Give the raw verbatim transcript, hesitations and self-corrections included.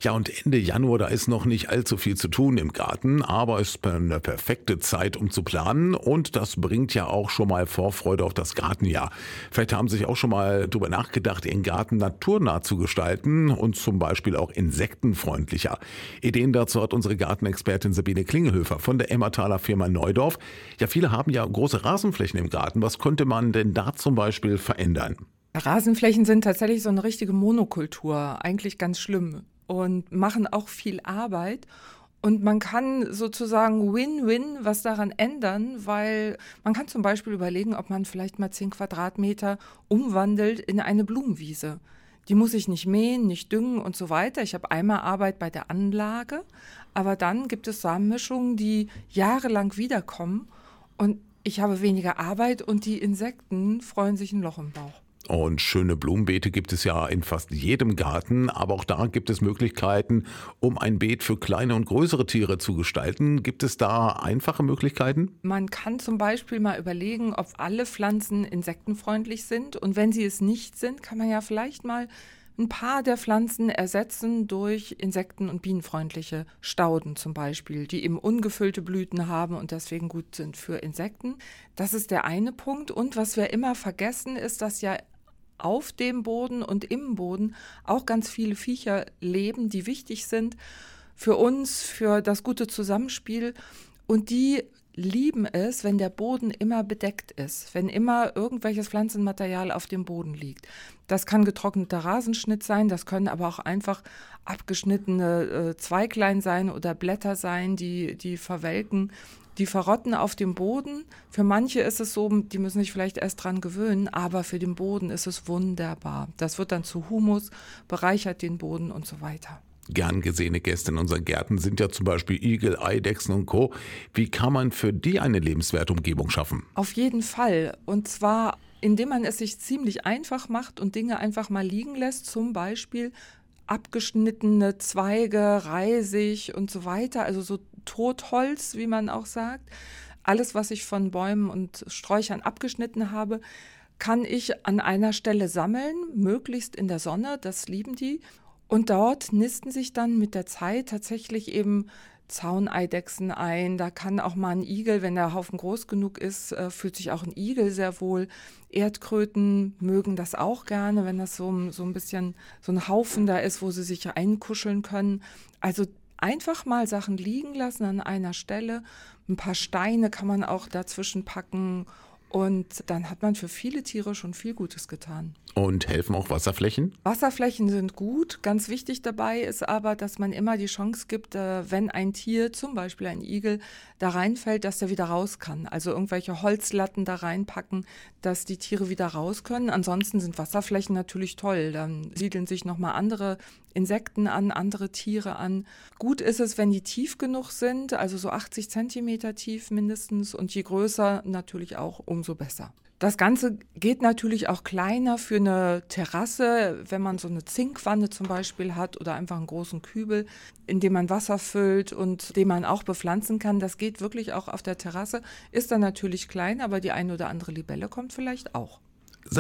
Ja, und Ende Januar, da ist noch nicht allzu viel zu tun im Garten, aber es ist eine perfekte Zeit, um zu planen und das bringt ja auch schon mal Vorfreude auf das Gartenjahr. Vielleicht haben Sie sich auch schon mal drüber nachgedacht, Ihren Garten naturnah zu gestalten und zum Beispiel auch insektenfreundlicher. Ideen dazu hat unsere Gartenexpertin Sabine Klingelhöfer von der Emmertaler Firma Neudorf. Ja, viele haben ja große Rasenflächen im Garten. Was könnte man denn da zum Beispiel verändern? Rasenflächen sind tatsächlich so eine richtige Monokultur, eigentlich ganz schlimm und machen auch viel Arbeit. Und man kann sozusagen Win-Win was daran ändern, weil man kann zum Beispiel überlegen, ob man vielleicht mal zehn Quadratmeter umwandelt in eine Blumenwiese. Die muss ich nicht mähen, nicht düngen und so weiter. Ich habe einmal Arbeit bei der Anlage, aber dann gibt es Samenmischungen, die jahrelang wiederkommen und ich habe weniger Arbeit und die Insekten freuen sich ein Loch im Bauch. Und schöne Blumenbeete gibt es ja in fast jedem Garten, aber auch da gibt es Möglichkeiten, um ein Beet für kleine und größere Tiere zu gestalten. Gibt es da einfache Möglichkeiten? Man kann zum Beispiel mal überlegen, ob alle Pflanzen insektenfreundlich sind. Und wenn sie es nicht sind, kann man ja vielleicht mal ein paar der Pflanzen ersetzen durch insekten- und bienenfreundliche Stauden zum Beispiel, die eben ungefüllte Blüten haben und deswegen gut sind für Insekten. Das ist der eine Punkt. Und was wir immer vergessen, ist, dass ja auf dem Boden und im Boden auch ganz viele Viecher leben, die wichtig sind für uns, für das gute Zusammenspiel. Und die lieben es, wenn der Boden immer bedeckt ist, wenn immer irgendwelches Pflanzenmaterial auf dem Boden liegt. Das kann getrockneter Rasenschnitt sein, das können aber auch einfach abgeschnittene äh, Zweiglein sein oder Blätter sein, die, die verwelken. Die verrotten auf dem Boden. Für manche ist es so, die müssen sich vielleicht erst dran gewöhnen, aber für den Boden ist es wunderbar. Das wird dann zu Humus, bereichert den Boden und so weiter. Gern gesehene Gäste in unseren Gärten sind ja zum Beispiel Igel, Eidechsen und Co. Wie kann man für die eine lebenswerte Umgebung schaffen? Auf jeden Fall. Und zwar, indem man es sich ziemlich einfach macht und Dinge einfach mal liegen lässt, zum Beispiel abgeschnittene Zweige, Reisig und so weiter, also so Totholz, wie man auch sagt. Alles, was ich von Bäumen und Sträuchern abgeschnitten habe, kann ich an einer Stelle sammeln, möglichst in der Sonne, das lieben die. Und dort nisten sich dann mit der Zeit tatsächlich eben Zauneidechsen ein. Da kann auch mal ein Igel, wenn der Haufen groß genug ist, äh, fühlt sich auch ein Igel sehr wohl. Erdkröten mögen das auch gerne, wenn das so, so ein bisschen so ein Haufen da ist, wo sie sich einkuscheln können. Also einfach mal Sachen liegen lassen an einer Stelle. Ein paar Steine kann man auch dazwischen packen. Und dann hat man für viele Tiere schon viel Gutes getan. Und helfen auch Wasserflächen? Wasserflächen sind gut. Ganz wichtig dabei ist aber, dass man immer die Chance gibt, wenn ein Tier, zum Beispiel ein Igel, da reinfällt, dass der wieder raus kann. Also irgendwelche Holzlatten da reinpacken, dass die Tiere wieder raus können. Ansonsten sind Wasserflächen natürlich toll. Dann siedeln sich nochmal andere Insekten an, andere Tiere an. Gut ist es, wenn die tief genug sind, also so achtzig Zentimeter tief mindestens. Und je größer natürlich auch, umso besser. Das Ganze geht natürlich auch kleiner für eine Terrasse, wenn man so eine Zinkwanne zum Beispiel hat oder einfach einen großen Kübel, in dem man Wasser füllt und den man auch bepflanzen kann. Das geht wirklich auch auf der Terrasse, ist dann natürlich klein, aber die eine oder andere Libelle kommt vielleicht auch.